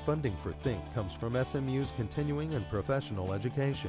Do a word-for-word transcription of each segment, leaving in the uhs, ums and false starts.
Funding for Think comes from S M U's continuing and professional education.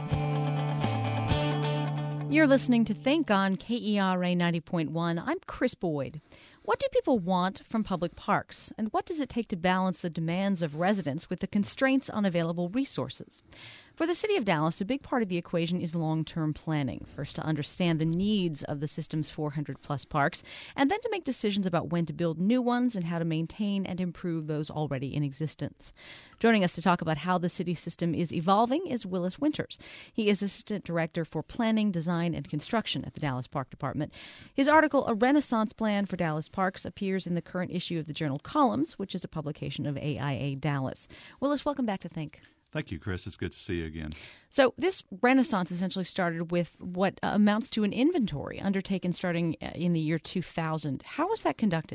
You're listening to Think on K E R A ninety point one. I'm Chris Boyd. What do people want from public parks, and what does it take to balance the demands of residents with the constraints on available resources? For the City of Dallas, a big part of the equation is long-term planning. First, to understand the needs of the system's four hundred plus parks, and then to make decisions about when to build new ones and how to maintain and improve those already in existence. Joining us to talk about how the city system is evolving is Willis Winters. He is Assistant Director for Planning, Design, and Construction at the Dallas Park Department. His article, A Renaissance Plan for Dallas Parks, appears in the current issue of the journal Columns, which is a publication of A I A Dallas. Willis, welcome back to Think. Thank you, Chris. It's good to see you again. So this renaissance essentially started with what uh, amounts to an inventory undertaken starting in the year two thousand. How was that conducted?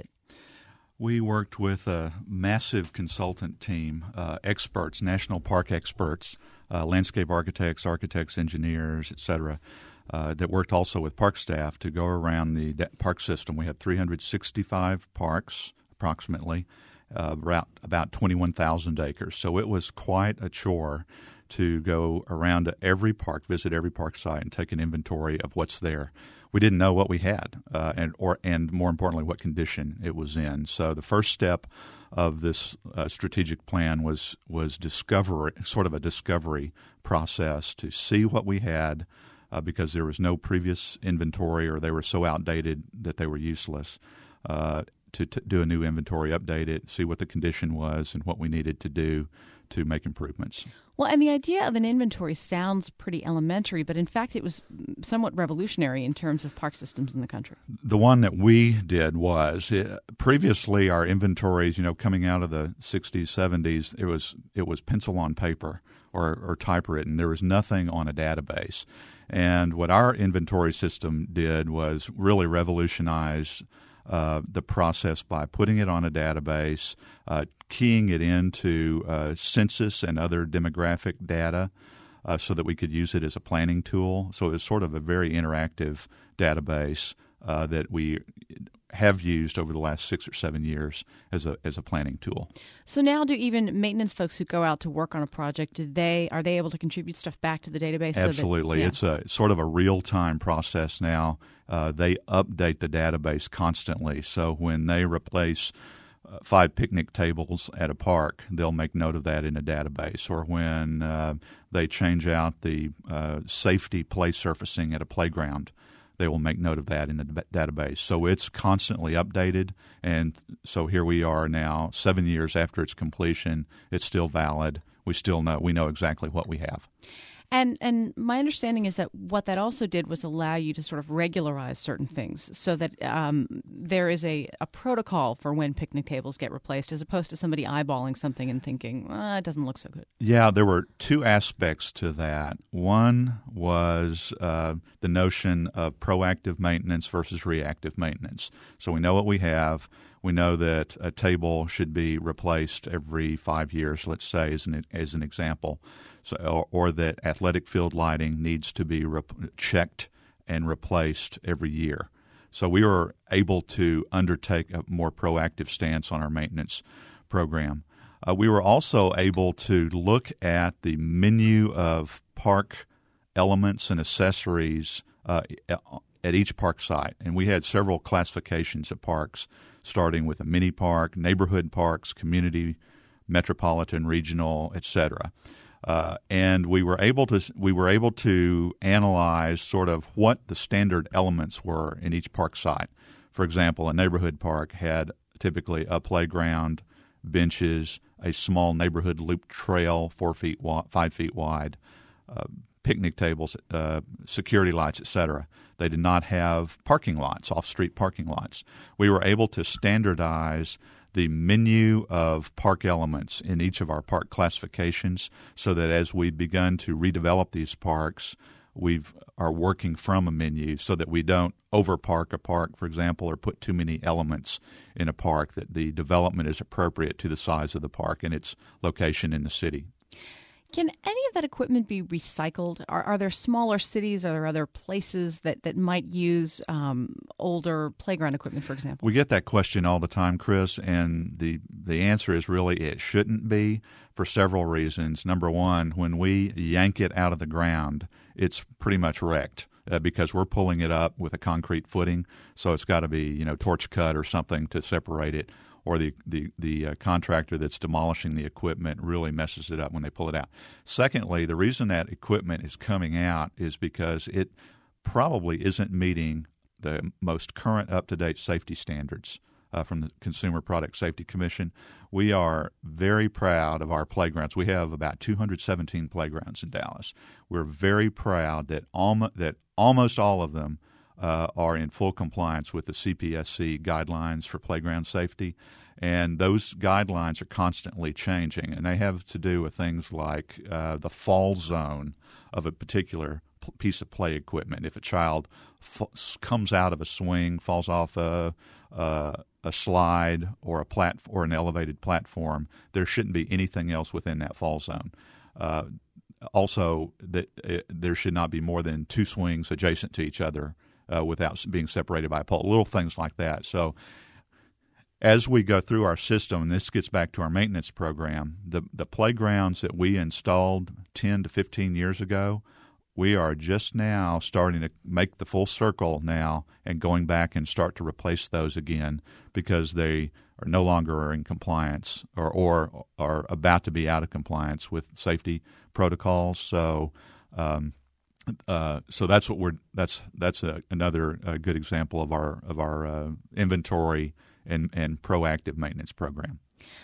We worked with a massive consultant team, uh, experts, national park experts, uh, landscape architects, architects, engineers, et cetera, uh, that worked also with park staff to go around the de- park system. We have three hundred sixty-five parks, approximately, Uh, about, about twenty-one thousand acres. So it was quite a chore to go around to every park, visit every park site, and take an inventory of what's there. We didn't know what we had, uh, and or and more importantly, what condition it was in. So the first step of this uh, strategic plan was was discovery, sort of a discovery process to see what we had, uh, because there was no previous inventory, or they were so outdated that they were useless. Uh, To, to do a new inventory, update it, see what the condition was and what we needed to do to make improvements. Well, and the idea of an inventory sounds pretty elementary, but in fact it was somewhat revolutionary in terms of park systems in the country. The one that we did was, it, previously our inventories, you know, coming out of the sixties, seventies, it was it was pencil on paper or, or typewritten. There was nothing on a database. And what our inventory system did was really revolutionize Uh, the process by putting it on a database, uh, keying it into uh, census and other demographic data uh, so that we could use it as a planning tool. So it was sort of a very interactive database uh, that we have used over the last six or seven years as a as a planning tool. So now, do even maintenance folks who go out to work on a project, do they are they able to contribute stuff back to the database? Absolutely, so that, yeah. It's a it's sort of a real time process now. Uh, they update the database constantly. So when they replace uh, five picnic tables at a park, they'll make note of that in a database. Or when uh, they change out the uh, safety play surfacing at a playground, they will make note of that in the d- database. So it's constantly updated, and so here we are now, seven years after its completion. It's still valid. We still know we know exactly what we have. And and my understanding is that what that also did was allow you to sort of regularize certain things, so that um, there is a, a protocol for when picnic tables get replaced, as opposed to somebody eyeballing something and thinking, ah, it doesn't look so good. Yeah, there were two aspects to that. One was uh, the notion of proactive maintenance versus reactive maintenance. So we know what we have. We know that a table should be replaced every five years, let's say, as an, as an example. So, or, or that athletic field lighting needs to be rep- checked and replaced every year. So we were able to undertake a more proactive stance on our maintenance program. Uh, we were also able to look at the menu of park elements and accessories uh, at each park site. And we had several classifications of parks, starting with a mini park, neighborhood parks, community, metropolitan, regional, et cetera. Uh, and we were able to we were able to analyze sort of what the standard elements were in each park site. For example, a neighborhood park had typically a playground, benches, a small neighborhood loop trail, four feet wide, five feet wide, uh, picnic tables, uh, security lights, et cetera. They did not have parking lots, off-street parking lots. We were able to standardize the menu of park elements in each of our park classifications, so that as we've begun to redevelop these parks, we are working from a menu so that we don't overpark a park, for example, or put too many elements in a park, that the development is appropriate to the size of the park and its location in the city. Can any of that equipment be recycled? Are, are there smaller cities? Are there other places that, that might use um, older playground equipment, for example? We get that question all the time, Chris, and the the answer is really it shouldn't be for several reasons. Number one, when we yank it out of the ground, it's pretty much wrecked uh, because we're pulling it up with a concrete footing, so it's got to be, you know, torch cut or something to separate it. Or the the, the uh, contractor that's demolishing the equipment really messes it up when they pull it out. Secondly, the reason that equipment is coming out is because it probably isn't meeting the most current up-to-date safety standards uh, from the Consumer Product Safety Commission. We are very proud of our playgrounds. We have about two hundred seventeen playgrounds in Dallas. We're very proud that almo- that almost all of them Uh, are in full compliance with the C P S C guidelines for playground safety, and those guidelines are constantly changing, and they have to do with things like uh, the fall zone of a particular p- piece of play equipment. If a child f- comes out of a swing, falls off a, a, a slide or a plat- or an elevated platform, there shouldn't be anything else within that fall zone. Uh, also, that uh, there should not be more than two swings adjacent to each other Uh, without being separated by a pole, little things like that. So as we go through our system, and this gets back to our maintenance program, the, the playgrounds that we installed ten to fifteen years ago, we are just now starting to make the full circle now and going back and start to replace those again because they are no longer in compliance or, or are about to be out of compliance with safety protocols. So um Uh, so that's what we're. That's that's a, another uh, good example of our of our uh, inventory and, and proactive maintenance program.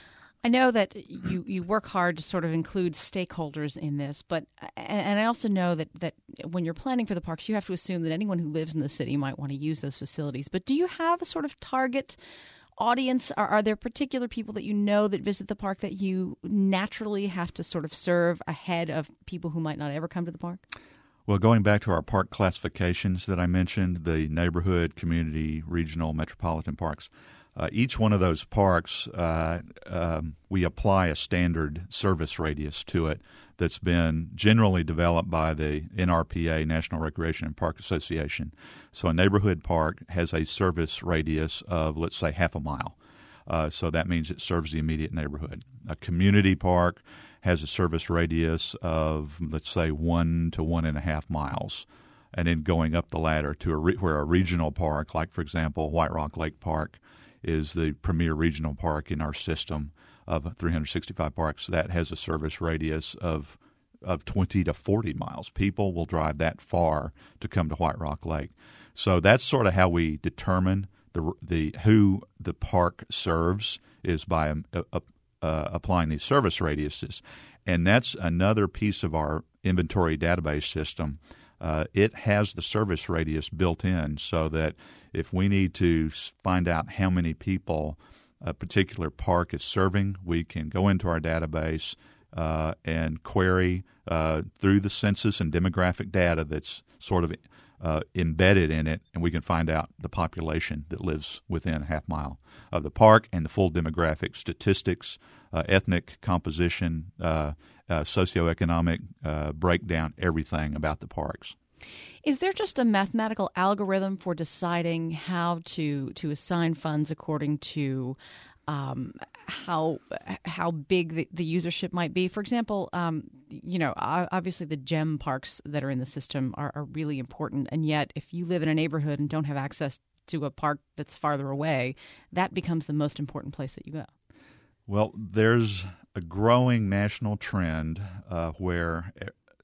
I know that you, you work hard to sort of include stakeholders in this, but and I also know that, that when you're planning for the parks, you have to assume that anyone who lives in the city might want to use those facilities. But do you have a sort of target audience? Are, are there particular people that you know that visit the park that you naturally have to sort of serve ahead of people who might not ever come to the park? Well, going back to our park classifications that I mentioned, the neighborhood, community, regional, metropolitan parks, uh, each one of those parks, uh, um, we apply a standard service radius to it that's been generally developed by the N R P A, National Recreation and Park Association. So a neighborhood park has a service radius of, let's say, half a mile. Uh, so that means it serves the immediate neighborhood. A community park has a service radius of, let's say, one to one and a half miles, and then going up the ladder to a re- where a regional park, like, for example, White Rock Lake Park, is the premier regional park in our system of three hundred sixty-five parks. That has a service radius of of twenty to forty miles. People will drive that far to come to White Rock Lake. So that's sort of how we determine the the who the park serves is by a, a, Uh, applying these service radiuses. And that's another piece of our inventory database system. Uh, it has the service radius built in so that if we need to find out how many people a particular park is serving, we can go into our database uh, and query uh, through the census and demographic data that's sort of uh, embedded in it, and we can find out the population that lives within a half mile of the park and the full demographic statistics, uh, ethnic composition, uh, uh, socioeconomic uh, breakdown, everything about the parks. Is there just a mathematical algorithm for deciding how to to assign funds according to um, how how big the, the usership might be? For example, um, you know, obviously the GEM parks that are in the system are, are really important, and yet if you live in a neighborhood and don't have access to a park that's farther away, that becomes the most important place that you go. Well, there's a growing national trend uh, where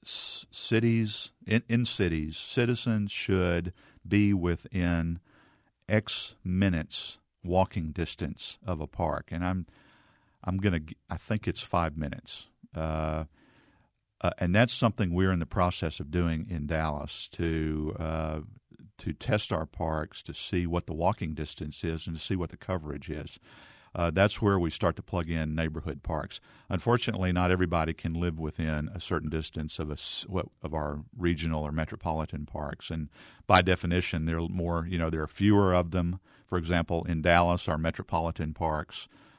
cities in, in cities citizens should be within X minutes walking distance of a park, and I'm I'm gonna I think it's five minutes, uh, uh, and that's something we're in the process of doing in Dallas to uh, to test our parks to see what the walking distance is and to see what the coverage is. Uh, that's where we start to plug in neighborhood parks. Unfortunately, not everybody can live within a certain distance of a of our regional or metropolitan parks, and by definition, there are more. You know, there are fewer of them. For example, in Dallas, our metropolitan parks,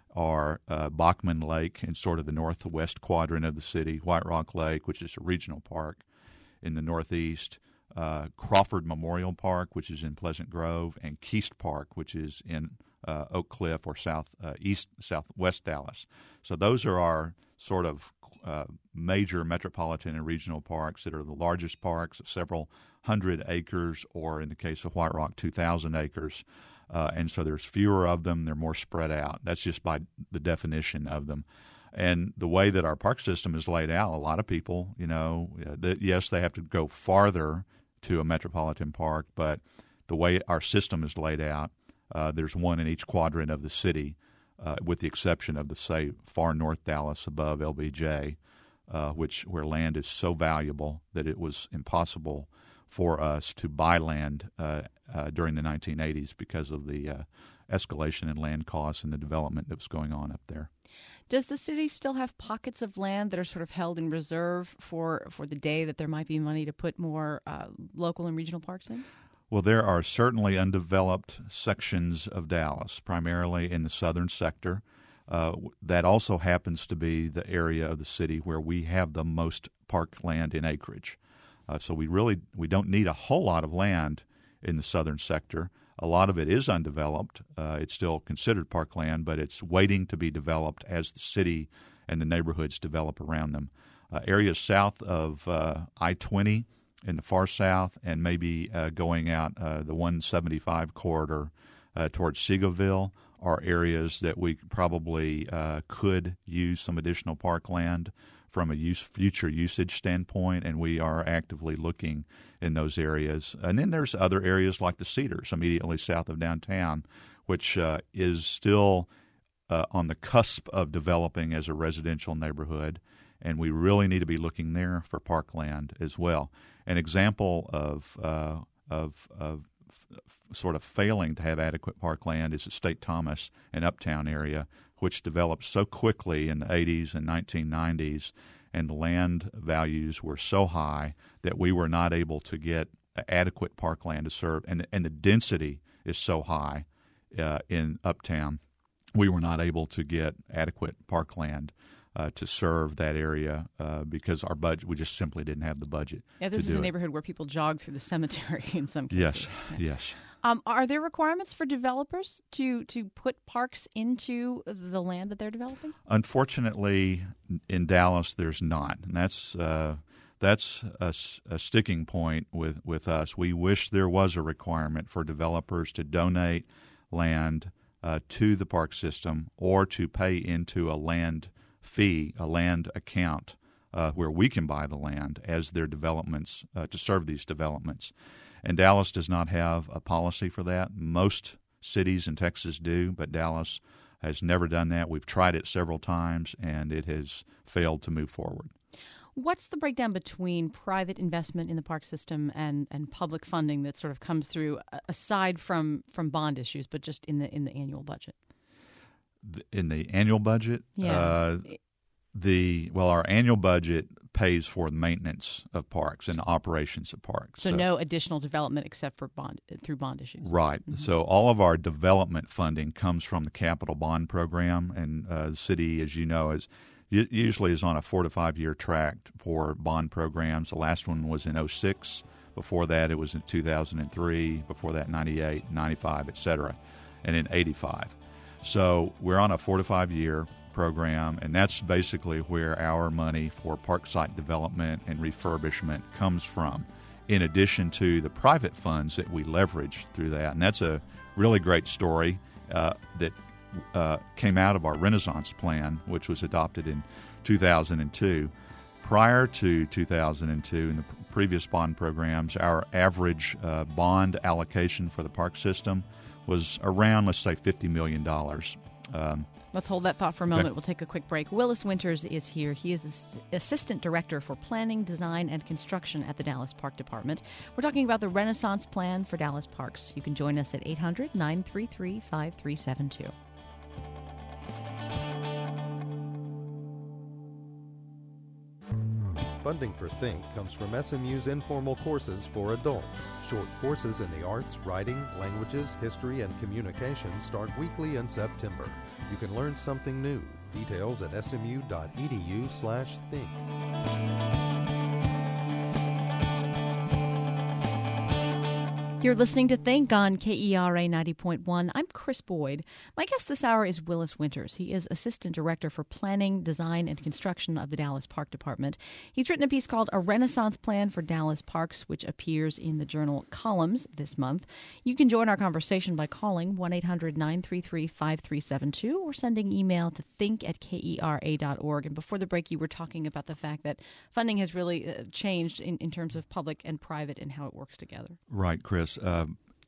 are uh, Bachman Lake in sort of the northwest quadrant of the city, White Rock Lake, which is a regional park in the northeast, uh, Crawford Memorial Park, which is in Pleasant Grove, and Keast Park, which is in uh, Oak Cliff or south uh, east southwest Dallas. So those are our sort of uh, major metropolitan and regional parks that are the largest parks, several hundred acres, or in the case of White Rock, two thousand acres. Uh, and so there's fewer of them. They're more spread out. That's just by the definition of them. And the way that our park system is laid out, a lot of people, you know, that yes, they have to go farther to a metropolitan park, but the way our system is laid out, uh, there's one in each quadrant of the city, uh, with the exception of the, say, far north Dallas above L B J, uh, which where land is so valuable that it was impossible for us to buy land uh, uh, during the nineteen eighties because of the uh, escalation in land costs and the development that was going on up there. Does the city still have pockets of land that are sort of held in reserve for, for the day that there might be money to put more uh, local and regional parks in? Well, there are certainly undeveloped sections of Dallas, primarily in the southern sector. Uh, that also happens to be the area of the city where we have the most park land in acreage. Uh, so we really we don't need a whole lot of land in the southern sector. A lot of it is undeveloped. Uh, it's still considered parkland, but it's waiting to be developed as the city and the neighborhoods develop around them. Uh, areas south of uh, I twenty in the far south, and maybe uh, going out uh, the one seventy-five corridor uh, towards Seagoville are areas that we probably uh, could use some additional parkland from a use, future usage standpoint, and we are actively looking in those areas. And then there's other areas like the Cedars immediately south of downtown, which uh, is still uh, on the cusp of developing as a residential neighborhood, and we really need to be looking there for parkland as well. An example of uh, of, of f- sort of failing to have adequate parkland is the State Thomas and Uptown area, which developed so quickly in the eighties and nineteen nineties, and the land values were so high that we were not able to get adequate parkland to serve, and, and the density is so high uh, in Uptown, we were not able to get adequate parkland uh, to serve that area uh, because our budget, we just simply didn't have the budget. Yeah, this to is do a it. neighborhood where people jog through the cemetery in some cases. Yes, yes. Um, are there requirements for developers to, to put parks into the land that they're developing? Unfortunately, in Dallas, there's not, and that's uh, that's a, a sticking point with, with us. We wish there was a requirement for developers to donate land uh, to the park system or to pay into a land fee, a land account, uh, where we can buy the land as their developments uh, to serve these developments. And Dallas does not have a policy for that. Most cities in Texas do, but Dallas has never done that. We've tried it several times, and it has failed to move forward. What's the breakdown between private investment in the park system and, and public funding that sort of comes through, aside from, from bond issues, but just in the in the annual budget? In the annual budget? Yeah. Uh, the well, our annual budget pays for the maintenance of parks and the operations of parks. So, so no additional development except for bond through bond issues. Right. Mm-hmm. So all of our development funding comes from the capital bond program, and uh, the city, as you know, is usually is on a four to five year track for bond programs. The last one was in oh six. Before that, it was in two thousand three. Before that, ninety-eight, ninety-five, et cetera, and in eighty-five. So we're on a four to five year program, and that's basically where our money for park site development and refurbishment comes from, in addition to the private funds that we leverage through that. And that's a really great story uh, that uh, came out of our Renaissance Plan, which was adopted in two thousand two. Prior to two thousand two, in the previous bond programs, our average uh, bond allocation for the park system was around, let's say, fifty million dollars. Um, Let's hold that thought for a moment. Okay. We'll take a quick break. Willis Winters is here. He is Assistant Director for Planning, Design, and Construction at the Dallas Park Department. We're talking about the Renaissance Plan for Dallas Parks. You can join us at eight hundred, nine three three, five three seven two. Funding for Think comes from S M U's informal courses for adults. Short courses in the arts, writing, languages, history, and communication start weekly in September. you can learn something new. Details at smu.edu slash think. You're listening to Think on K E R A ninety point one. I'm Chris Boyd. My guest this hour is Willis Winters. He is Assistant Director for Planning, Design, and Construction of the Dallas Park Department. He's written a piece called A Renaissance Plan for Dallas Parks, which appears in the journal Columns this month. You can join our conversation by calling one eight hundred nine three three five three seven two or sending email to think at K E R A dot org. And before the break, you were talking about the fact that funding has really uh, changed in, in terms of public and private and how it works together. Right, Chris. Uh,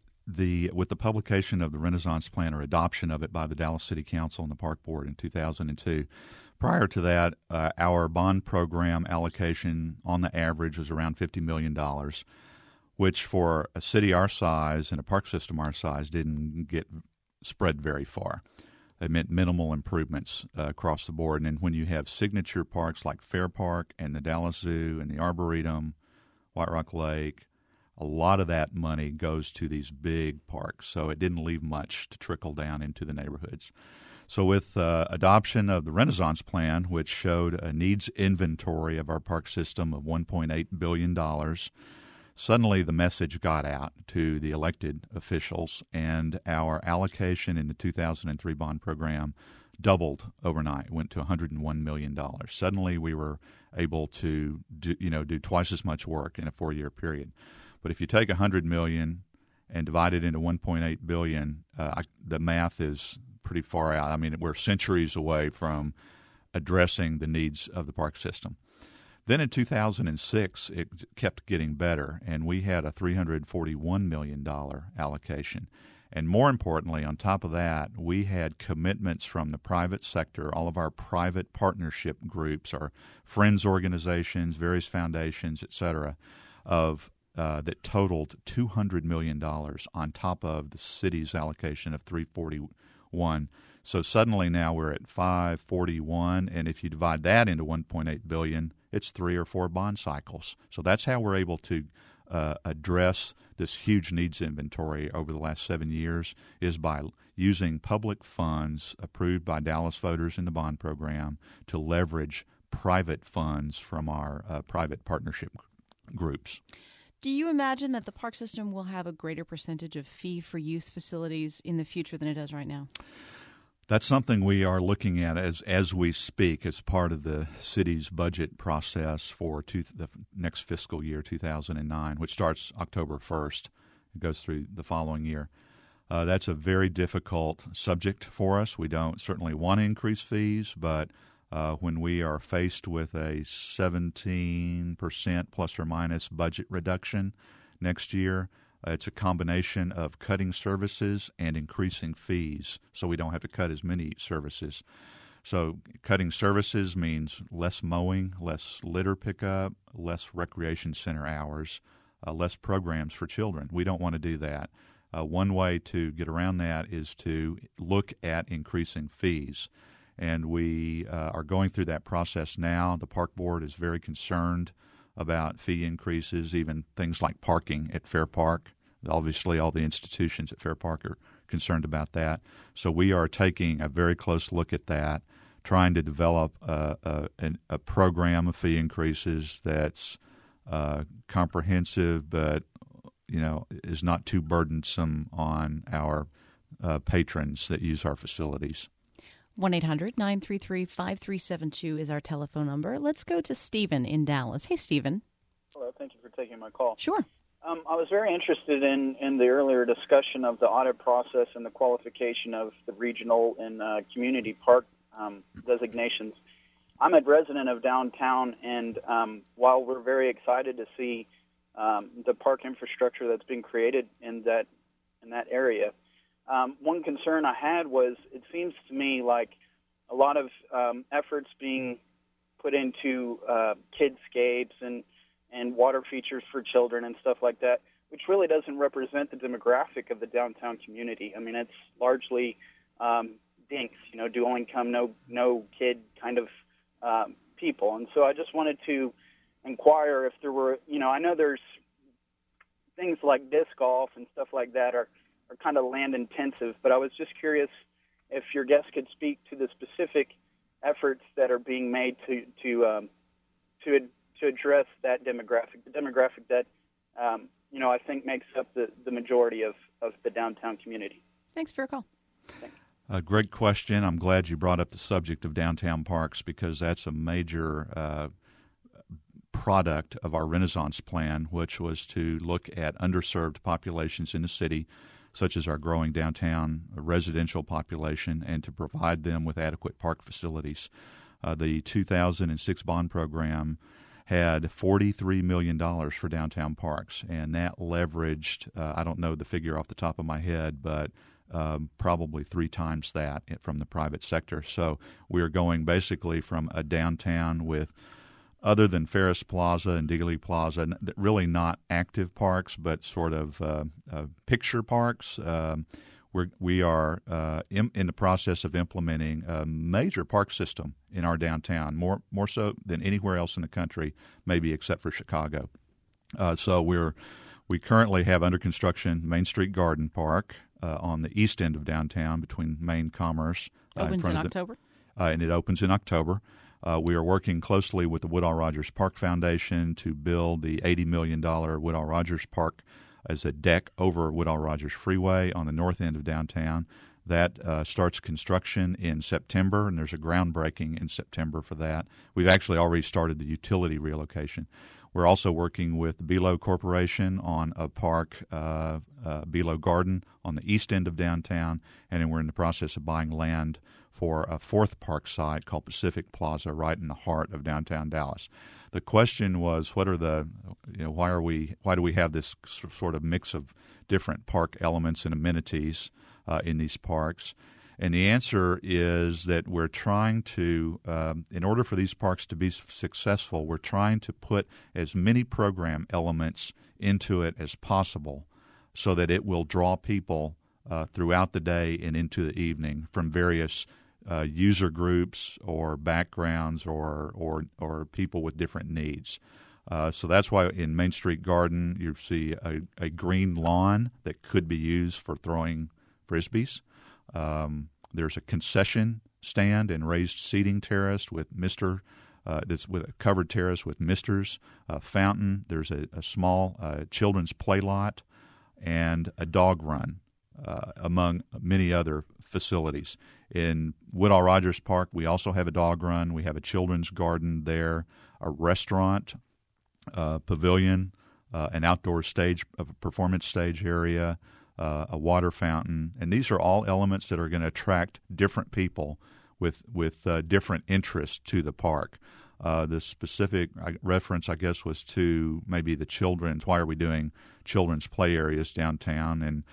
the with the publication of the Renaissance Plan or adoption of it by the Dallas City Council and the Park Board in two thousand two, prior to that, uh, our bond program allocation on the average was around fifty million dollars, which for a city our size and a park system our size didn't get spread very far. It meant minimal improvements uh, across the board. And then when you have signature parks like Fair Park and the Dallas Zoo and the Arboretum, White Rock Lake, a lot of that money goes to these big parks, so it didn't leave much to trickle down into the neighborhoods. So with uh, adoption of the Renaissance Plan, which showed a needs inventory of our park system of one point eight billion dollars, suddenly the message got out to the elected officials, and our allocation in the two thousand three bond program doubled overnight, went to one hundred one million dollars. Suddenly we were able to do, you know, do twice as much work in a four-year period. But if you take one hundred million dollars and divide it into one point eight billion dollars, uh, I, the math is pretty far out. I mean, we're centuries away from addressing the needs of the park system. Then in two thousand six, it kept getting better, and we had a three hundred forty-one million dollars allocation. And more importantly, on top of that, we had commitments from the private sector, all of our private partnership groups, our friends organizations, various foundations, et cetera, of Uh, that totaled two hundred million dollars on top of the city's allocation of three hundred forty-one. So suddenly now we're at five hundred forty-one, and if you divide that into one point eight billion dollars, it's three or four bond cycles. So that's how we're able to uh, address this huge needs inventory over the last seven years, is by using public funds approved by Dallas voters in the bond program to leverage private funds from our uh, private partnership groups. Do you imagine that the park system will have a greater percentage of fee-for-use facilities in the future than it does right now? That's something we are looking at as as we speak as part of the city's budget process for two, the next fiscal year, two thousand nine, which starts October first. It goes through the following year. Uh, that's a very difficult subject for us. We don't certainly want to increase fees, but Uh, when we are faced with a seventeen percent plus or minus budget reduction next year, uh, it's a combination of cutting services and increasing fees, so we don't have to cut as many services. So cutting services means less mowing, less litter pickup, less recreation center hours, uh, less programs for children. We don't want to do that. Uh, one way to get around that is to look at increasing fees. And we uh, are going through that process now. The Park Board is very concerned about fee increases, even things like parking at Fair Park. Obviously, all the institutions at Fair Park are concerned about that. So we are taking a very close look at that, trying to develop a, a, a program of fee increases that's uh, comprehensive but, you know, is not too burdensome on our uh, patrons that use our facilities. one eight hundred nine three three five three seven two is our telephone number. Let's go to Stephen in Dallas. Hey, Stephen. Hello. Thank you for taking my call. Sure. Um, I was very interested in, in the earlier discussion of the audit process and the qualification of the regional and uh, community park um, designations. I'm a resident of downtown, and um, while we're very excited to see um, the park infrastructure that's been created in that in that area, um, one concern I had was it seems to me like a lot of um, efforts being put into uh, kidscapes and and water features for children and stuff like that, which really doesn't represent the demographic of the downtown community. I mean, it's largely um, dinks, you know, dual income, no no kid kind of um, people. And so I just wanted to inquire if there were, you know, I know there's things like disc golf and stuff like that are, are kind of land intensive, but I was just curious if your guests could speak to the specific efforts that are being made to to um, to to address that demographic, the demographic that um, you know I think makes up the, the majority of, of the downtown community. Thanks for your call. Thanks. A great question. I'm glad you brought up the subject of downtown parks because that's a major uh, product of our Renaissance plan, which was to look at underserved populations in the city, such as our growing downtown residential population, and to provide them with adequate park facilities. Uh, the two thousand six bond program had forty-three million dollars for downtown parks, and that leveraged, uh, I don't know the figure off the top of my head, but um, probably three times that from the private sector. So we are going basically from a downtown with, other than Ferris Plaza and Dealey Plaza, really not active parks, but sort of uh, uh, picture parks. Um, we're, we are uh, in, in the process of implementing a major park system in our downtown, more more so than anywhere else in the country, maybe except for Chicago. Uh, so we're we currently have under construction Main Street Garden Park uh, on the east end of downtown between Main Commerce. Uh, Opens in, in in October? The, uh, and it opens in October. Uh, we are working closely with the Woodall Rogers Park Foundation to build the eighty million dollars Woodall Rogers Park as a deck over Woodall Rogers Freeway on the north end of downtown. That uh, starts construction in September, and there's a groundbreaking in September for that. We've actually already started the utility relocation. We're also working with Belo Corporation on a park, uh, uh, Belo Garden, on the east end of downtown, and then we're in the process of buying land for a fourth park site called Pacific Plaza right in the heart of downtown Dallas. The question was, what are the, you know, why are we, why do we have this sort of mix of different park elements and amenities uh, in these parks? And the answer is that we're trying to, um, in order for these parks to be successful, we're trying to put as many program elements into it as possible so that it will draw people uh, throughout the day and into the evening from various uh, user groups or backgrounds or or, or people with different needs. Uh, so that's why in Main Street Garden you see a, a green lawn that could be used for throwing Frisbees. Um, there's a concession stand and raised seating terrace with Mister Uh, that's with a covered terrace with Misters, a fountain. There's a, a small uh, children's play lot and a dog run, uh, among many other facilities. In Woodall Rogers Park, we also have a dog run. We have a children's garden there, a restaurant, uh, pavilion, uh, an outdoor stage, a performance stage area, uh, a water fountain. And these are all elements that are going to attract different people with with uh, different interests to the park. Uh, the specific reference, I guess, was to maybe the children's. Why are we doing children's play areas downtown? And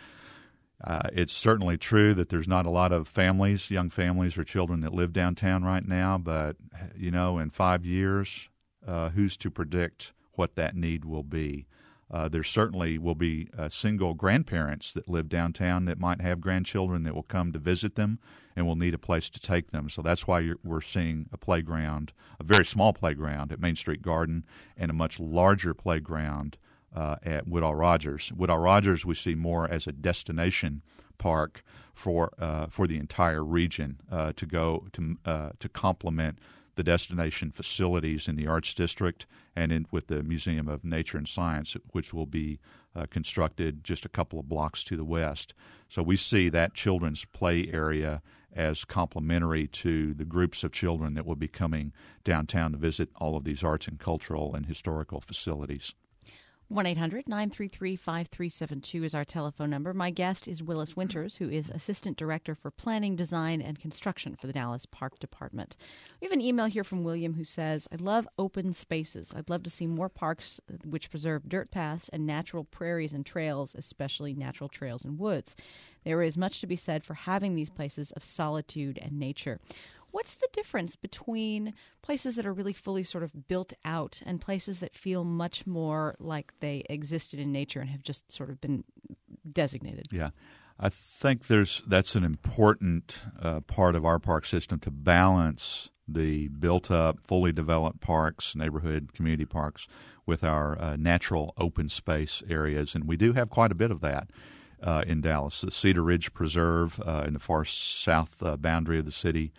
uh, it's certainly true that there's not a lot of families, young families or children that live downtown right now. But, you know, in five years, uh, who's to predict what that need will be? Uh, there certainly will be uh, single grandparents that live downtown that might have grandchildren that will come to visit them and will need a place to take them. So that's why you're, we're seeing a playground, a very small playground at Main Street Garden and a much larger playground uh, at Woodall Rogers. Woodall Rogers we see more as a destination park for uh, for the entire region uh, to go to uh, to complement the destination facilities in the Arts District and in, with the Museum of Nature and Science, which will be uh, constructed just a couple of blocks to the west. So we see that children's play area as complementary to the groups of children that will be coming downtown to visit all of these arts and cultural and historical facilities. one eight hundred nine three three five three seven two is our telephone number. My guest is Willis Winters, who is Assistant Director for Planning, Design, and Construction for the Dallas Park Department. We have an email here from William who says, I love open spaces. I'd love to see more parks which preserve dirt paths and natural prairies and trails, especially natural trails and woods. There is much to be said for having these places of solitude and nature. What's the difference between places that are really fully sort of built out and places that feel much more like they existed in nature and have just sort of been designated? Yeah, I think there's that's an important uh, part of our park system to balance the built-up, fully developed parks, neighborhood, community parks, with our uh, natural open space areas, and we do have quite a bit of that. uh, in Dallas. The Cedar Ridge Preserve uh, in the far south uh, boundary of the city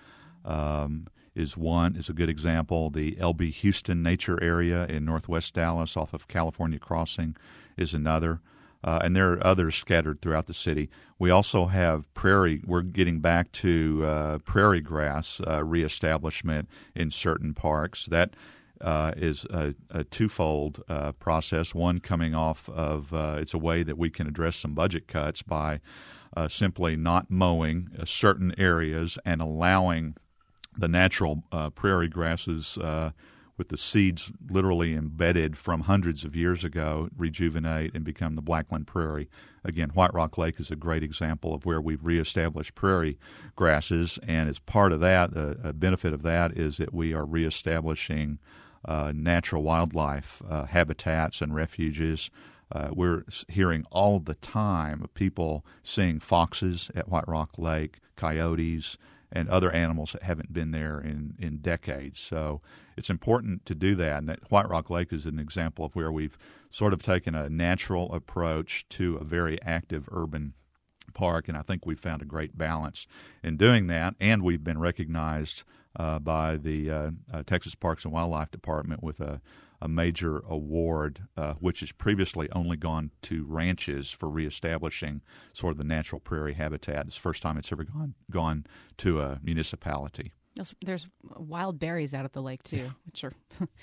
um, is one, is a good example. The L B Houston Nature Area in northwest Dallas off of California Crossing is another. Uh, and there are others scattered throughout the city. We also have prairie. We're getting back to uh, prairie grass uh, reestablishment in certain parks. That uh, is a, a twofold uh, process. One coming off of uh, it's a way that we can address some budget cuts by uh, simply not mowing uh, certain areas and allowing the natural uh, prairie grasses uh, with the seeds literally embedded from hundreds of years ago, rejuvenate and become the Blackland Prairie. Again, White Rock Lake is a great example of where we've reestablished prairie grasses, and as part of that, a, a benefit of that is that we are reestablishing uh, natural wildlife uh, habitats and refuges. Uh, we're hearing all the time of people seeing foxes at White Rock Lake, coyotes, and other animals that haven't been there in, in decades. So it's important to do that. And that White Rock Lake is an example of where we've sort of taken a natural approach to a very active urban park, and I think we've found a great balance in doing that. And we've been recognized uh, by the uh, uh, Texas Parks and Wildlife Department with a a major award, uh, which has previously only gone to ranches for reestablishing sort of the natural prairie habitat. It's the first time it's ever gone gone to a municipality. There's wild berries out at the lake, too, which are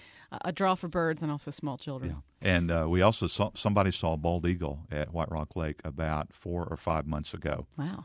a draw for birds and also small children. Yeah. And uh, we also saw, somebody saw a bald eagle at White Rock Lake about four or five months ago. Wow.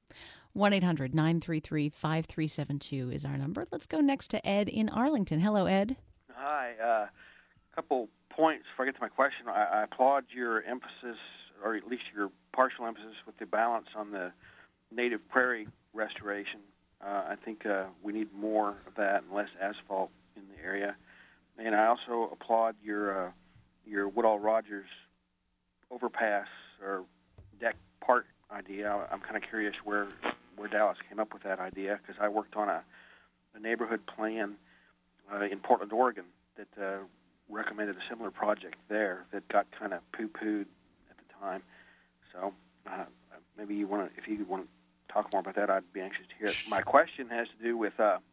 one eight hundred nine three three five three seven two is our number. Let's go next to Ed in Arlington. Hello, Ed. Hi. Uh, couple points before I get to my question. I, I applaud your emphasis, or at least your partial emphasis, with the balance on the native prairie restoration. Uh, I think uh, we need more of that and less asphalt in the area. And I also applaud your uh, your Woodall Rogers overpass or deck park idea. I'm kind of curious where where Dallas came up with that idea, because I worked on a, a neighborhood plan uh, in Portland, Oregon, that uh, recommended a similar project there that got kind of poo-pooed at the time. So uh, maybe you want to, if you want to talk more about that, I'd be anxious to hear it. My question has to do with uh,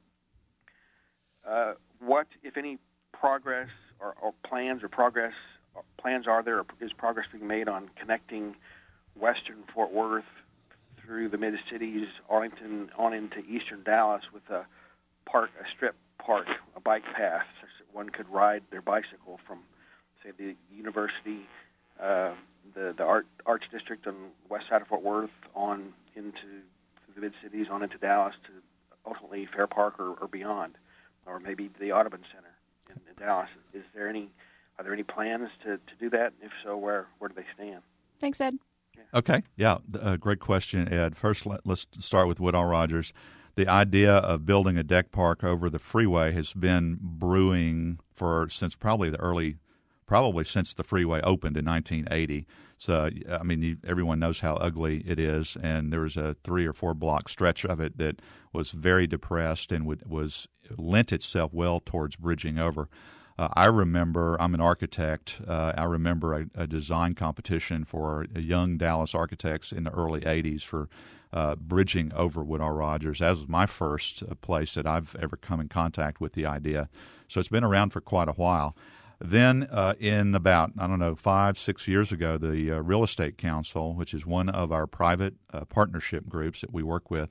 uh, what, if any, progress or, or plans or progress or plans are there, or is progress being made on connecting western Fort Worth through the mid-cities, Arlington, on into eastern Dallas with a park, a strip park, a bike path, such that one could ride their bicycle from, say, the university, uh, the the art arts district on the west side of Fort Worth, on into the mid cities, on into Dallas to ultimately Fair Park or, or beyond, or maybe the Audubon Center in, in Dallas. Is there any are there any plans to, to do that? If so, where where do they stand? Thanks, Ed. Yeah. Okay, yeah, uh, great question, Ed. First, let, let's start with Woodall Rogers. The idea of building a deck park over the freeway has been brewing for since probably the early, probably since the freeway opened in nineteen eighty. So, I mean, you, everyone knows how ugly it is, and there was a three or four block stretch of it that was very depressed and would, was lent itself well towards bridging over. Uh, I remember, I'm an architect, uh, I remember a, a design competition for young Dallas architects in the early eighties for uh, bridging over Woodall Rogers. That was my first uh, place that I've ever come in contact with the idea. So it's been around for quite a while. Then uh, in about, I don't know, five, six years ago, the uh, Real Estate Council, which is one of our private uh, partnership groups that we work with,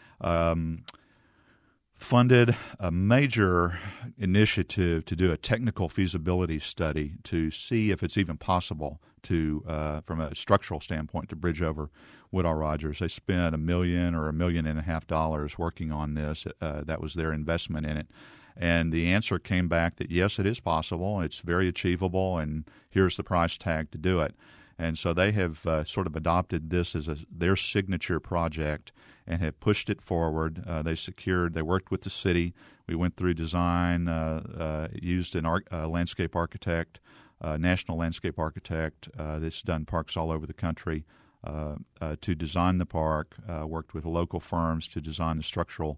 um, funded a major initiative to do a technical feasibility study to see if it's even possible to, uh, from a structural standpoint, to bridge over Woodall Rogers. They spent a million or a million and a half dollars working on this. Uh, that was their investment in it. And the answer came back that, yes, it is possible, it's very achievable, and here's the price tag to do it. And so they have uh, sort of adopted this as a, their signature project and have pushed it forward. Uh, they secured, they worked with the city. We went through design, uh, uh, used an ar- uh, landscape architect, uh, national landscape architect uh, that's done parks all over the country uh, uh, to design the park, uh, worked with local firms to design the structural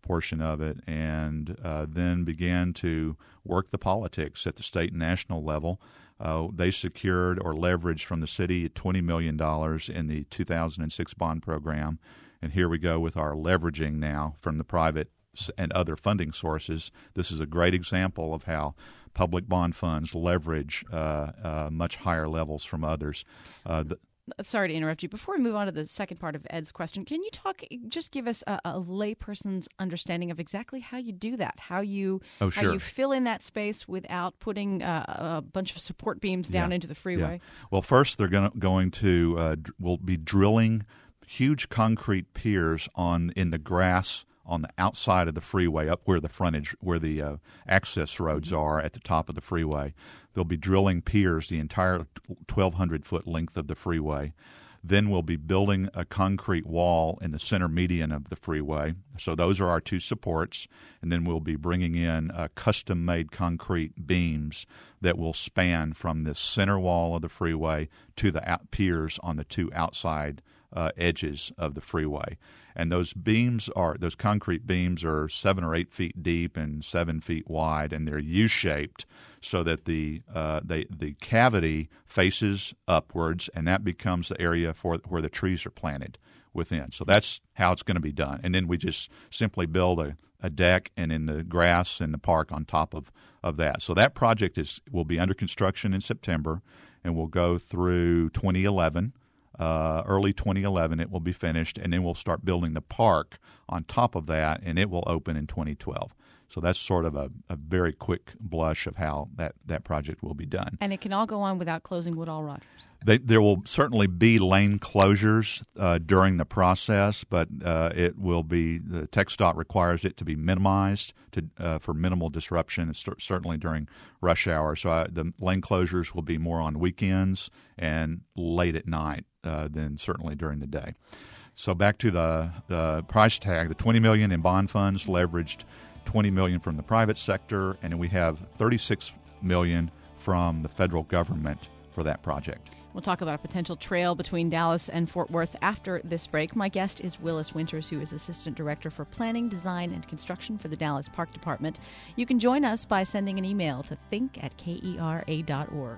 portion of it, and uh, then began to work the politics at the state and national level. Uh, they secured or leveraged from the city twenty million dollars in the two thousand six bond program, and here we go with our leveraging now from the private and other funding sources. This is a great example of how public bond funds leverage uh, uh, much higher levels from others. Uh, the, Sorry to interrupt you. Before we move on to the second part of Ed's question, can you talk, just give us a, a layperson's understanding of exactly how you do that, how you oh, sure. how you fill in that space without putting uh, a bunch of support beams down yeah. into the freeway? Yeah. Well, first they're gonna, going to uh, will be drilling huge concrete piers on in the grass on the outside of the freeway, up where the frontage, where the uh, access roads mm-hmm. are at the top of the freeway. They'll be drilling piers the entire twelve hundred foot length of the freeway. Then we'll be building a concrete wall in the center median of the freeway. So those are our two supports. And then we'll be bringing in uh, custom-made concrete beams that will span from the center wall of the freeway to the out- piers on the two outside uh, edges of the freeway. And those beams are those concrete beams are seven or eight feet deep and seven feet wide, and they're U-shaped so that the uh, they, the cavity faces upwards, and that becomes the area for where the trees are planted within. So that's how it's going to be done. And then we just simply build a, a deck and in the grass in the park on top of, of that. So that project is will be under construction in September, and will go through twenty eleven. Uh, early twenty eleven, it will be finished, and then we'll start building the park on top of that, and it will open in twenty twelve. So that's sort of a, a very quick blush of how that, that project will be done. And it can all go on without closing Woodall Rogers. They, there will certainly be lane closures uh, during the process, but uh, it will be the TxDOT requires it to be minimized to uh, for minimal disruption, certainly during rush hour. So I, the lane closures will be more on weekends and late at night uh, than certainly during the day. So back to the, the price tag, the twenty million dollars in bond funds leveraged twenty million dollars from the private sector, and we have thirty-six million dollars from the federal government for that project. We'll talk about a potential trail between Dallas and Fort Worth after this break. My guest is Willis Winters, who is Assistant Director for Planning, Design, and Construction for the Dallas Park Department. You can join us by sending an email to think at kera dot org.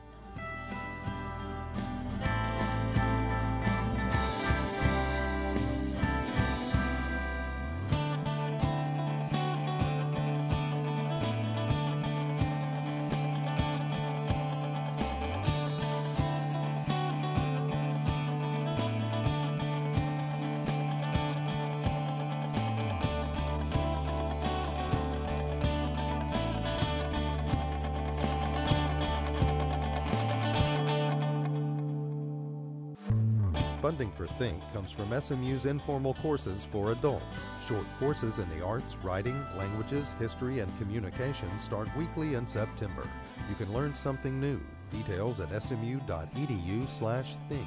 Funding for Think comes from S M U's informal courses for adults. Short courses in the arts, writing, languages, history, and communication start weekly in September. You can learn something new. Details at smu.edu slash think.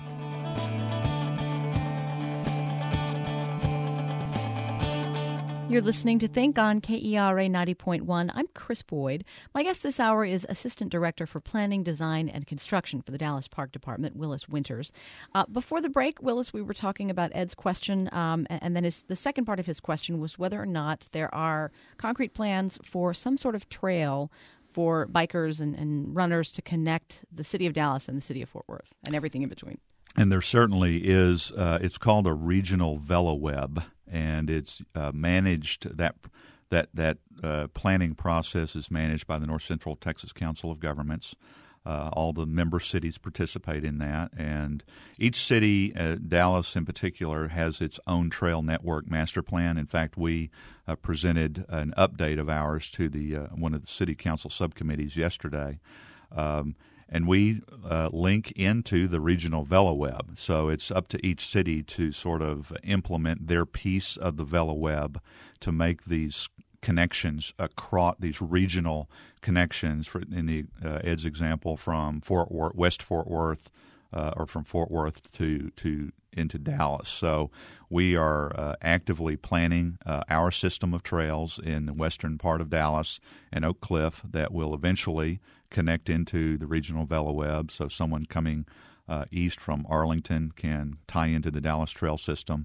You're listening to Think on K E R A ninety point one. I'm Chris Boyd. My guest this hour is Assistant Director for Planning, Design, and Construction for the Dallas Park Department, Willis Winters. Uh, before the break, Willis, we were talking about Ed's question, um, and then his, the second part of his question was whether or not there are concrete plans for some sort of trail for bikers and, and runners to connect the city of Dallas and the city of Fort Worth and everything in between. And there certainly is. Uh, it's called a regional VeloWeb, and it's uh, managed. That that that uh, planning process is managed by the North Central Texas Council of Governments. Uh, all the member cities participate in that, and each city, uh, Dallas in particular, has its own trail network master plan. In fact, we uh, presented an update of ours to the uh, one of the city council subcommittees yesterday. Um, And we uh, link into the regional VeloWeb. So it's up to each city to sort of implement their piece of the VeloWeb to make these connections across these regional connections. For, in the uh, Ed's example, from Fort Worth, West Fort Worth, uh, or from Fort Worth to to into Dallas. So we are uh, actively planning uh, our system of trails in the western part of Dallas and Oak Cliff that will eventually connect into the regional VeloWeb. So someone coming uh, east from Arlington can tie into the Dallas trail system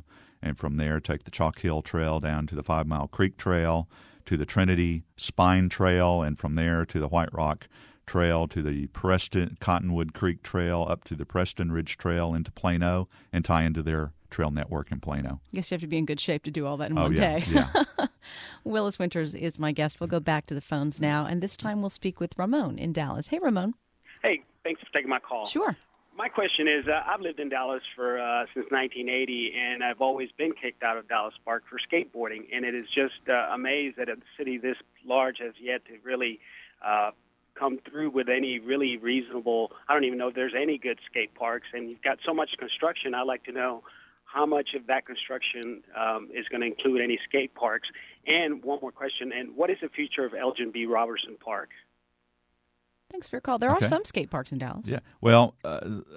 and from there take the Chalk Hill Trail down to the Five Mile Creek Trail, to the Trinity Spine Trail, and from there to the White Rock Trail, to the Preston Cottonwood Creek Trail, up to the Preston Ridge Trail into Plano, and tie into their trail network in Plano. I guess you have to be in good shape to do all that in oh, one yeah, day. Yeah. Willis Winters is my guest. We'll go back to the phones now, and this time we'll speak with Ramon in Dallas. Hey, Ramon. Hey, thanks for taking my call. Sure. My question is, uh, I've lived in Dallas for uh, since nineteen eighty, and I've always been kicked out of Dallas Park for skateboarding, and it is just uh, amazed that a city this large has yet to really uh, come through with any really reasonable, I don't even know if there's any good skate parks, and you've got so much construction. I'd like to know how much of that construction um, is going to include any skate parks. And one more question, and what is the future of Elgin B. Robertson Park? Thanks for your call. There Okay. are some skate parks in Dallas. Yeah. Well, uh,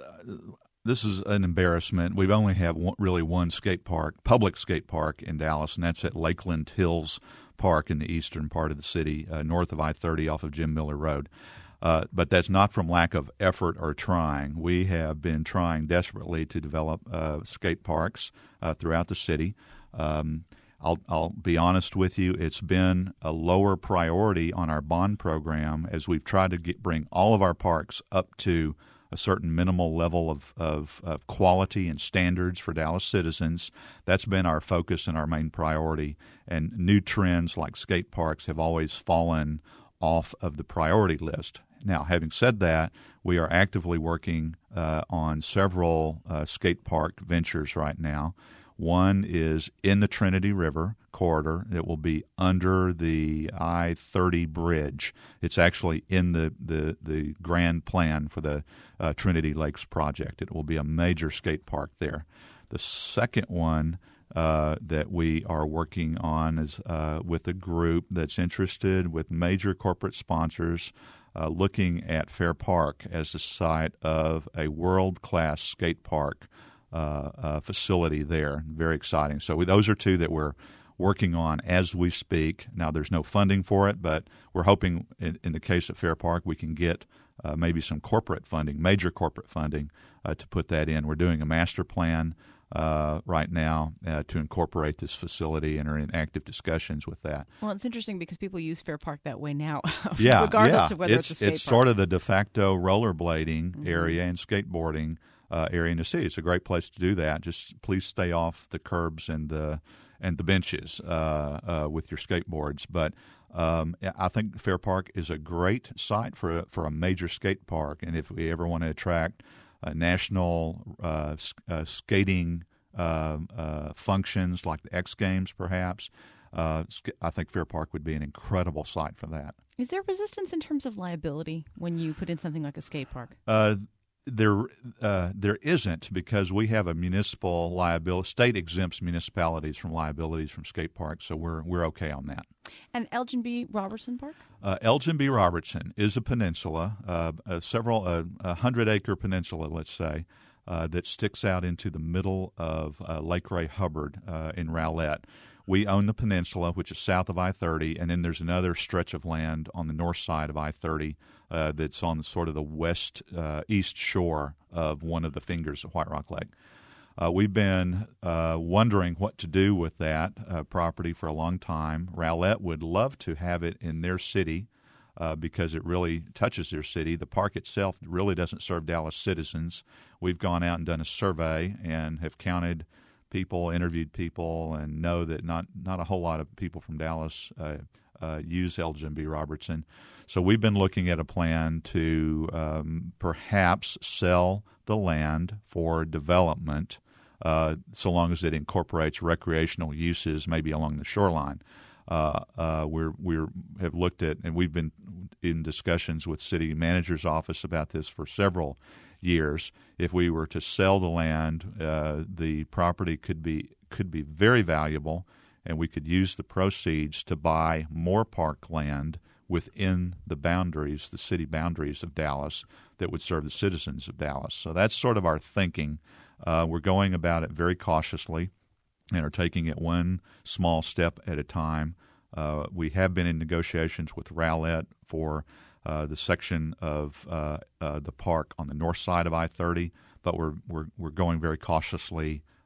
this is an embarrassment. We only have one, really one skate park, public skate park in Dallas, and that's at Lakeland Hills Park in the eastern part of the city, uh, north of I thirty off of Jim Miller Road. Uh, but that's not from lack of effort or trying. We have been trying desperately to develop uh, skate parks uh, throughout the city. Um, I'll, I'll be honest with you, it's been a lower priority on our bond program as we've tried to get, bring all of our parks up to a certain minimal level of, of, of quality and standards for Dallas citizens. That's been our focus and our main priority. And new trends like skate parks have always fallen off of the priority list. Now, having said that, we are actively working uh, on several uh, skate park ventures right now. One is in the Trinity River corridor. It will be under the I thirty bridge. It's actually in the, the, the grand plan for the uh, Trinity Lakes project. It will be a major skate park there. The second one uh, that we are working on is uh, with a group that's interested with major corporate sponsors uh, looking at Fair Park as the site of a world-class skate park Uh, uh, facility there. Very exciting. So we, those are two that we're working on as we speak. Now, there's no funding for it, but we're hoping in, in the case of Fair Park we can get uh, maybe some corporate funding, major corporate funding, uh, to put that in. We're doing a master plan uh, right now uh, to incorporate this facility and are in active discussions with that. Well, it's interesting because people use Fair Park that way now, yeah, regardless yeah. of whether it's, it's, a skate it's park. sort of the de facto rollerblading Mm-hmm. area and skateboarding Uh, area in the city. It's a great place to do that. Just please stay off the curbs and the and the benches uh, uh, with your skateboards. But um, I think Fair Park is a great site for a, for a major skate park. And if we ever want to attract uh, national uh, uh, skating uh, uh, functions like the X Games, perhaps, uh, I think Fair Park would be an incredible site for that. Is there resistance in terms of liability when you put in something like a skate park? Uh, There, uh, there isn't, because we have a municipal liability. State exempts municipalities from liabilities from skate parks, so we're we're okay on that. And Elgin B. Robertson Park? Uh, Elgin B. Robertson is a peninsula, uh, a several uh, a hundred acre peninsula, let's say, uh, that sticks out into the middle of uh, Lake Ray Hubbard uh, in Rowlett. We own the peninsula, which is south of I thirty, and then there's another stretch of land on the north side of I thirty uh, that's on sort of the west uh, east shore of one of the fingers of White Rock Lake. Uh, we've been uh, wondering what to do with that uh, property for a long time. Rowlett would love to have it in their city uh, because it really touches their city. The park itself really doesn't serve Dallas citizens. We've gone out and done a survey and have counted people, interviewed people, and know that not, not a whole lot of people from Dallas uh, uh, use Elgin B. Robertson. So we've been looking at a plan to um, perhaps sell the land for development, uh, so long as it incorporates recreational uses, maybe along the shoreline. Uh, uh, we're we're have looked at, and we've been in discussions with city manager's office about this for several years. If we were to sell the land, uh, the property could be could be very valuable, and we could use the proceeds to buy more park land within the boundaries, the city boundaries of Dallas, that would serve the citizens of Dallas. So that's sort of our thinking. Uh, we're going about it very cautiously and are taking it one small step at a time. Uh, we have been in negotiations with Rowlett for uh, the section of uh, uh, the park on the north side of I thirty, but we're we're we're going very cautiously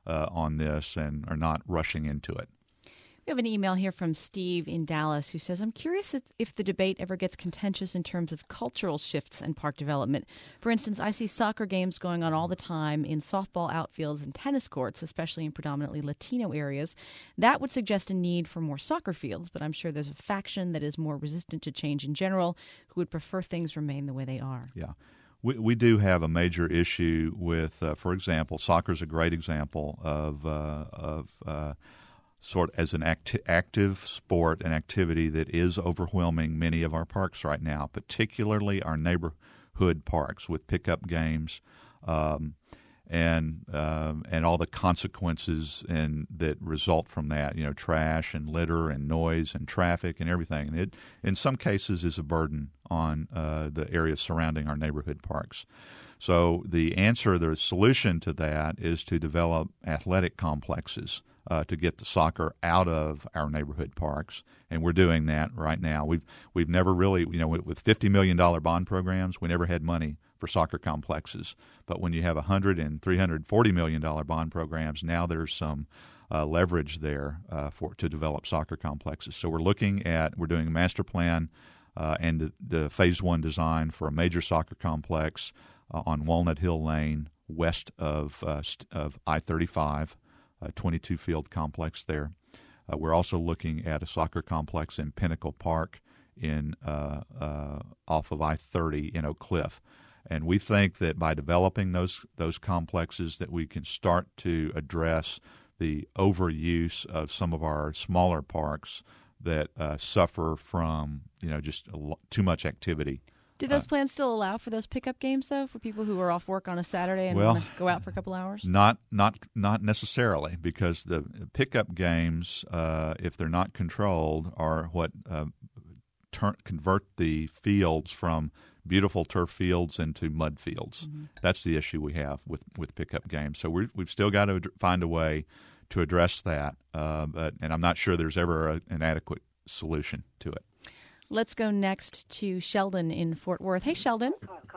uh, on this and are not rushing into it. We have an email here from Steve in Dallas who says, I'm curious if, if the debate ever gets contentious in terms of cultural shifts in park development. For instance, I see soccer games going on all the time in softball outfields and tennis courts, especially in predominantly Latino areas. That would suggest a need for more soccer fields, but I'm sure there's a faction that is more resistant to change in general who would prefer things remain the way they are. Yeah. We we do have a major issue with, uh, for example, soccer is a great example of uh, of uh, sort of as an acti- active sport and activity that is overwhelming many of our parks right now, particularly our neighborhood parks with pickup games um, and um, and all the consequences and that result from that. You know, trash and litter and noise and traffic and everything. And it, in some cases, is a burden on uh, the areas surrounding our neighborhood parks. So the answer, the solution to that is to develop athletic complexes uh, to get the soccer out of our neighborhood parks, and we're doing that right now. We've we've never really, you know, with fifty million dollars bond programs, we never had money for soccer complexes. But when you have one hundred and three hundred forty million dollars bond programs, now there's some uh, leverage there uh, for to develop soccer complexes. So we're looking at, we're doing a master plan uh, and the, the phase one design for a major soccer complex Uh, on Walnut Hill Lane, west of uh, st- of I thirty-five, a twenty-two field complex there. Uh, we're also looking at a soccer complex in Pinnacle Park in uh, uh, off of I thirty in Oak Cliff, and we think that by developing those those complexes, that we can start to address the overuse of some of our smaller parks that uh, suffer from you know just a lo- too much activity. Do those Uh, plans still allow for those pickup games, though, for people who are off work on a Saturday and well, want to go out for a couple hours? Not, not, not necessarily, because the pickup games, uh, if they're not controlled, are what uh, turn, convert the fields from beautiful turf fields into mud fields. Mm-hmm. That's the issue we have with, with pickup games. So we're, we've still got to find a way to address that, uh, but and I'm not sure there's ever a, an adequate solution to it. Let's go next to Sheldon in Fort Worth. Hey, Sheldon.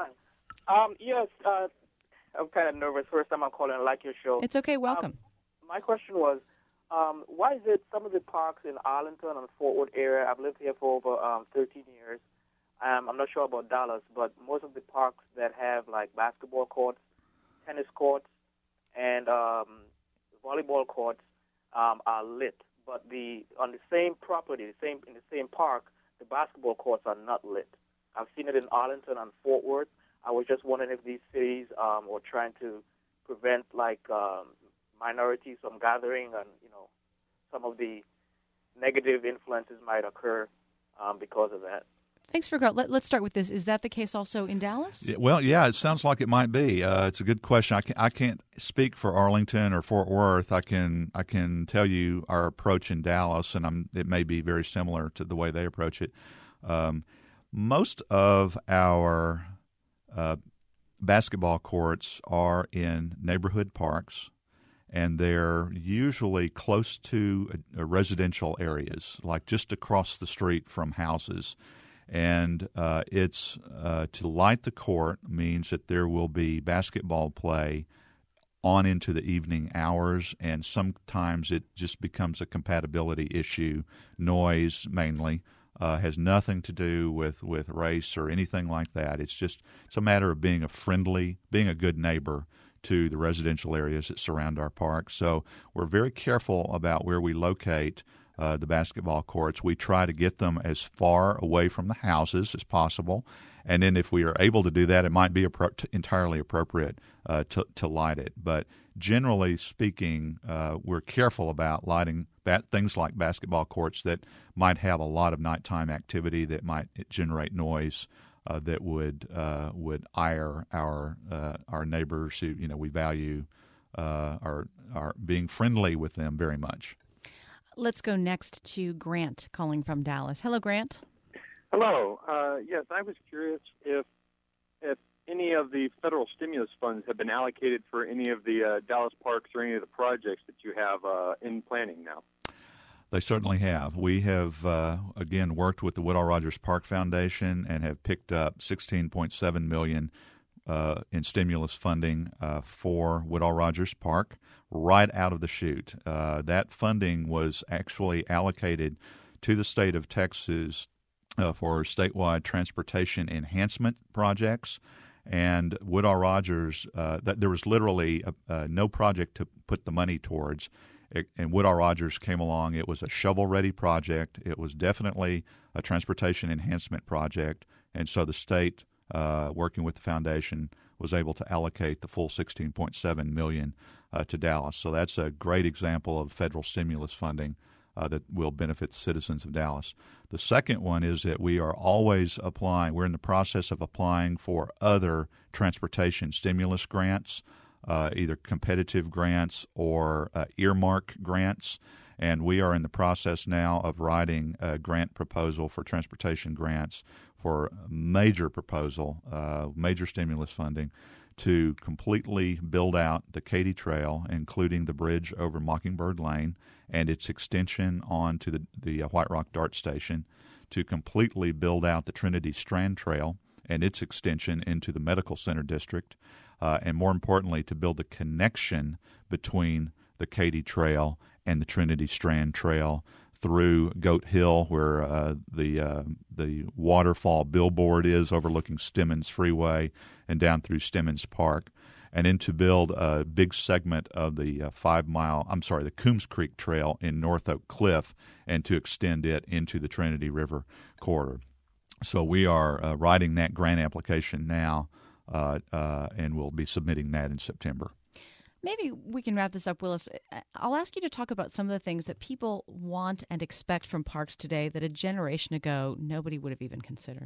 Um, yes, uh, I'm kind of nervous. First time I'm calling. I like your show. It's okay. Welcome. Um, my question was, um, why is it some of the parks in Arlington and Fort Worth area, I've lived here for over um, thirteen years. Um, I'm not sure about Dallas, but most of the parks that have like basketball courts, tennis courts, and um, volleyball courts um, are lit. But the on the same property, the same in the same park, the basketball courts are not lit. I've seen it in Arlington and Fort Worth. I was just wondering if these cities um, were trying to prevent like um, minorities from gathering, and you know, some of the negative influences might occur um, because of that. Thanks for going. Let, let's start with this. Is that the case also in Dallas? Yeah, well, yeah, it sounds like it might be. Uh, it's a good question. I, can, I can't speak for Arlington or Fort Worth. I can I can tell you our approach in Dallas, and I'm, it may be very similar to the way they approach it. Um, most of our uh, basketball courts are in neighborhood parks, and they're usually close to uh, residential areas, like just across the street from houses. And uh, it's uh, to light the court means that there will be basketball play on into the evening hours, and sometimes it just becomes a compatibility issue. Noise mainly uh, has nothing to do with, with race or anything like that. It's just it's a matter of being a friendly, being a good neighbor to the residential areas that surround our park. So we're very careful about where we locate Uh, the basketball courts. We try to get them as far away from the houses as possible, and then if we are able to do that, it might be appro- entirely appropriate uh, to, to light it. But generally speaking, uh, we're careful about lighting bat- things like basketball courts that might have a lot of nighttime activity that might generate noise uh, that would uh, would ire our uh, our neighbors who you know we value uh, our our being friendly with them very much. Let's go next to Grant calling from Dallas. Hello, Grant. Hello. Uh, yes, I was curious if if any of the federal stimulus funds have been allocated for any of the uh, Dallas parks or any of the projects that you have uh, in planning now. They certainly have. We have, uh, again, worked with the Woodall Rogers Park Foundation and have picked up sixteen point seven million dollars uh, in stimulus funding uh, for Woodall-Rogers Park right out of the chute. Uh, that funding was actually allocated to the state of Texas uh, for statewide transportation enhancement projects. And Woodall-Rogers, uh, that there was literally a, uh, no project to put the money towards. It, and Woodall-Rogers came along. It was a shovel-ready project. It was definitely a transportation enhancement project. And so the state, uh, working with the foundation, was able to allocate the full sixteen point seven million dollars uh, to Dallas. So that's a great example of federal stimulus funding uh, that will benefit the citizens of Dallas. The second one is that we are always applying. We're in the process of applying for other transportation stimulus grants, uh, either competitive grants or uh, earmark grants. And we are in the process now of writing a grant proposal for transportation grants for a major proposal, uh, major stimulus funding, to completely build out the Katy Trail, including the bridge over Mockingbird Lane and its extension onto the, the uh, White Rock Dart Station, to completely build out the Trinity Strand Trail and its extension into the Medical Center District, uh, and more importantly, to build a connection between the Katy Trail and the Trinity Strand Trail through Goat Hill, where uh, the uh, the waterfall billboard is overlooking Stemmons Freeway, and down through Stemmons Park, and then to build a big segment of the uh, five mile, I'm sorry, the Coombs Creek Trail in North Oak Cliff, and to extend it into the Trinity River corridor. So we are uh, writing that grant application now, uh, uh, and we'll be submitting that in September. Maybe we can wrap this up, Willis. I'll ask you to talk about some of the things that people want and expect from parks today that a generation ago nobody would have even considered.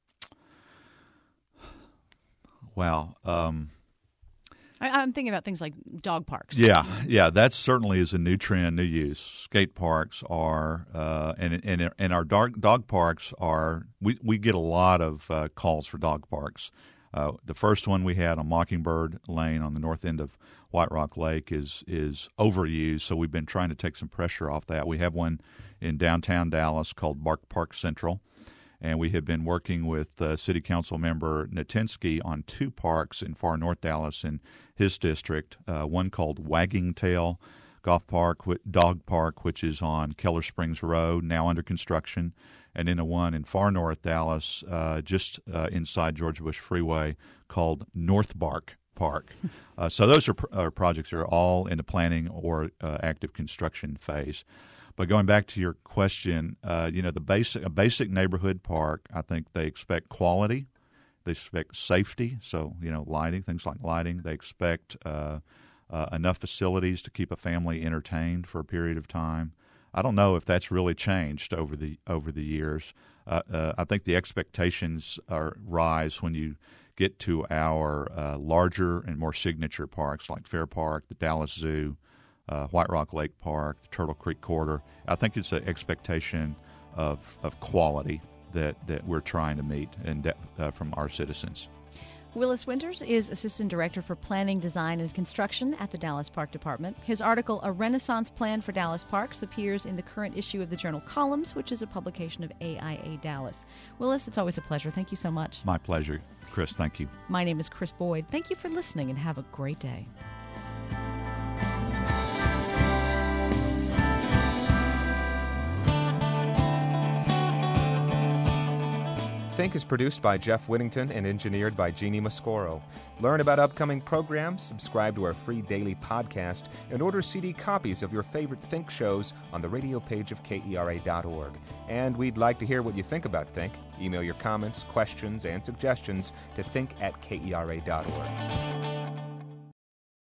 Wow. Um, I, I'm thinking about things like dog parks. Yeah, yeah, that certainly is a new trend, new use. Skate parks are, uh, and and and our dog dog parks are. We we get a lot of uh, calls for dog parks. Uh, the first one we had on Mockingbird Lane on the north end of White Rock Lake is is overused, so we've been trying to take some pressure off that. We have one in downtown Dallas called Bark Park Central, and we have been working with uh, City Council member Natinsky on two parks in far north Dallas in his district, uh, one called Wagging Tail Golf Park, Dog Park, which is on Keller Springs Road, now under construction, and then a one in far north Dallas, uh, just uh, inside George Bush Freeway, called North Bark Park. Uh, so those are, are projects that are all in the planning or uh, active construction phase. But going back to your question, uh, you know, the basic a basic neighborhood park, I think they expect quality, they expect safety, so you know, lighting, things like lighting. They expect uh, uh, enough facilities to keep a family entertained for a period of time. I don't know if that's really changed over the over the years. Uh, uh, I think the expectations are rise when you get to our uh, larger and more signature parks like Fair Park, the Dallas Zoo, uh, White Rock Lake Park, the Turtle Creek Corridor. I think it's an expectation of of quality that, that we're trying to meet and de- uh, from our citizens. Willis Winters is Assistant Director for Planning, Design, and Construction at the Dallas Park Department. His article, A Renaissance Plan for Dallas Parks, appears in the current issue of the journal Columns, which is a publication of A I A Dallas. Willis, it's always a pleasure. Thank you so much. My pleasure. Chris, thank you. My name is Chris Boyd. Thank you for listening, and have a great day. Think is produced by Jeff Whittington and engineered by Jeannie Mascoro. Learn about upcoming programs, subscribe to our free daily podcast, and order C D copies of your favorite Think shows on the radio page of K E R A dot org. And we'd like to hear what you think about Think. Email your comments, questions, and suggestions to think at K E R A dot org.